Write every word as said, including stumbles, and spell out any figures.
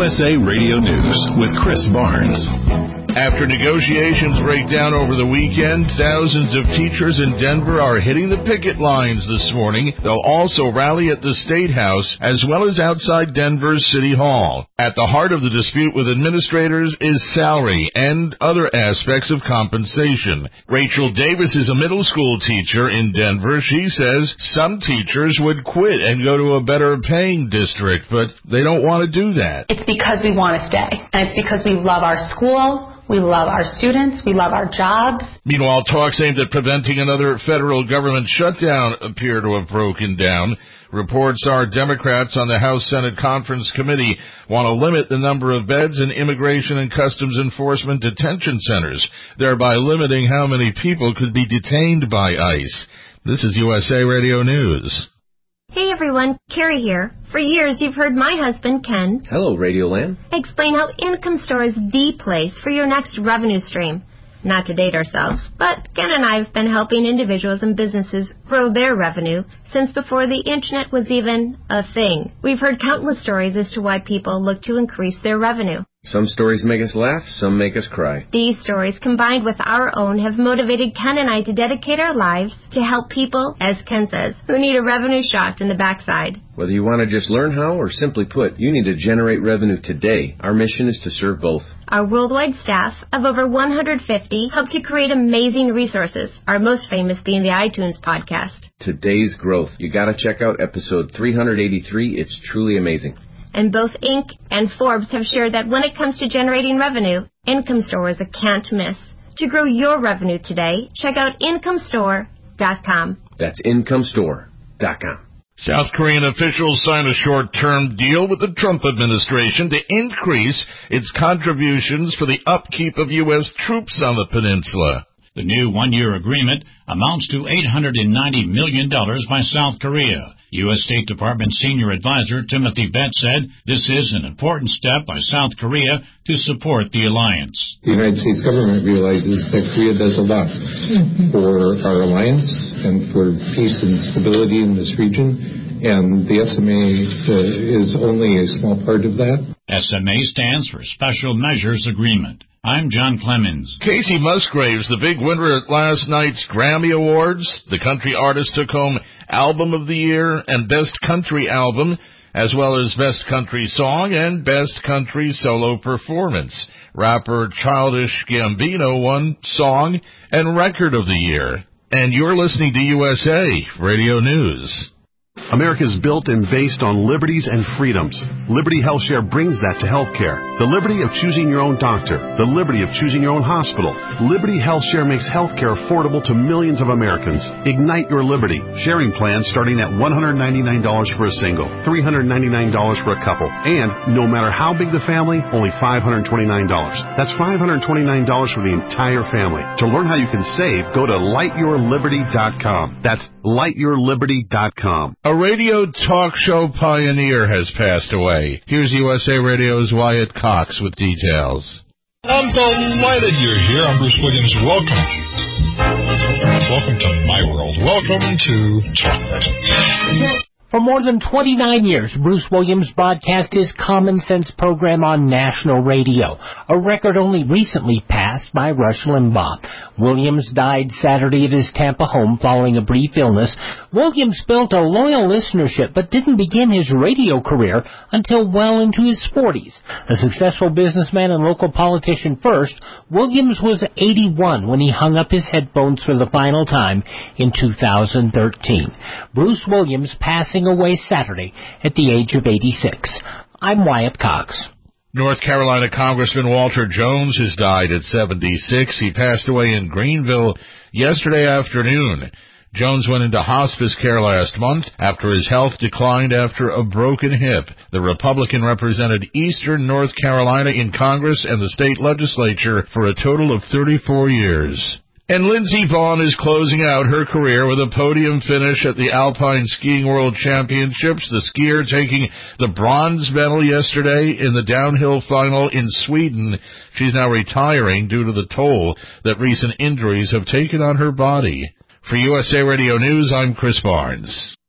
U S A Radio News with Chris Barnes. After negotiations break down over the weekend, thousands of teachers in Denver are hitting the picket lines this morning. They'll also rally at the State House as well as outside Denver's City Hall. At the heart of the dispute with administrators is salary and other aspects of compensation. Rachel Davis is a middle school teacher in Denver. She says some teachers would quit and go to a better paying district, but they don't want to do that. It's because we want to stay, and it's because we love our school. We love our students. We love our jobs. Meanwhile, talks aimed at preventing another federal government shutdown appear to have broken down. Reports are Democrats on the House Senate Conference Committee want to limit the number of beds in Immigration and Customs Enforcement detention centers, thereby limiting how many people could be detained by ICE. This is U S A Radio News. Hey everyone, Carrie here. For years you've heard my husband, Ken. Hello, Radioland. Explain how Income Store is the place for your next revenue stream. Not to date ourselves, but Ken and I have been helping individuals and businesses grow their revenue since before the internet was even a thing. We've heard countless stories as to why people look to increase their revenue. Some stories make us laugh, some make us cry. These stories, combined with our own, have motivated Ken and I to dedicate our lives to help people, as Ken says, who need a revenue shot in the backside. Whether you want to just learn how or simply put, you need to generate revenue today. Our mission is to serve both. Our worldwide staff of over one hundred fifty help to create amazing resources, our most famous being the iTunes podcast. Today's growth. You got to check out episode three eighty-three. It's truly amazing. And both Inc and Forbes have shared that when it comes to generating revenue, Income Store is a can't miss. To grow your revenue today, check out income store dot com. That's income store dot com. South Korean officials signed a short-term deal with the Trump administration to increase its contributions for the upkeep of U S troops on the peninsula. The new one-year agreement amounts to eight hundred ninety million dollars by South Korea. U S State Department Senior Advisor Timothy Betts said this is an important step by South Korea to support the alliance. The United States government realizes that Korea does a lot for our alliance and for peace and stability in this region, and the S M A uh, is only a small part of that. S M A stands for Special Measures Agreement. I'm John Clemens. Casey Musgraves, the big winner at last night's Grammy Awards. The country artist took home Album of the Year and Best Country Album, as well as Best Country Song and Best Country Solo Performance. Rapper Childish Gambino won Song and Record of the Year. And you're listening to U S A Radio News. America is built and based on liberties and freedoms. Liberty HealthShare brings that to healthcare. The liberty of choosing your own doctor. The liberty of choosing your own hospital. Liberty HealthShare makes healthcare affordable to millions of Americans. Ignite your liberty. Sharing plans starting at one hundred ninety-nine dollars for a single, three hundred ninety-nine dollars for a couple, and no matter how big the family, only five hundred twenty-nine dollars. That's five hundred twenty-nine dollars for the entire family. To learn how you can save, go to light your liberty dot com. That's light your liberty dot com. A radio talk show pioneer has passed away. Here's U S A Radio's Wyatt Cox with details. I'm delighted you're here. I'm Bruce Williams. Welcome. Welcome to my world. Welcome to chocolate. For more than twenty-nine years, Bruce Williams broadcast his Common Sense program on national radio, a record only recently passed by Rush Limbaugh. Williams died Saturday at his Tampa home following a brief illness. Williams built a loyal listenership but didn't begin his radio career until well into his forties. A successful businessman and local politician first, Williams was eighty-one when he hung up his headphones for the final time in two thousand thirteen. Bruce Williams passing away Saturday at the age of eighty-six. I'm Wyatt Cox. North Carolina Congressman Walter Jones has died at seventy-six. He passed away in Greenville yesterday afternoon. Jones went into hospice care last month after his health declined after a broken hip. The Republican represented eastern North Carolina in Congress and the state legislature for a total of thirty-four years. And Lindsey Vonn is closing out her career with a podium finish at the Alpine Skiing World Championships, the skier taking the bronze medal yesterday in the downhill final in Sweden. She's now retiring due to the toll that recent injuries have taken on her body. For U S A Radio News, I'm Chris Barnes.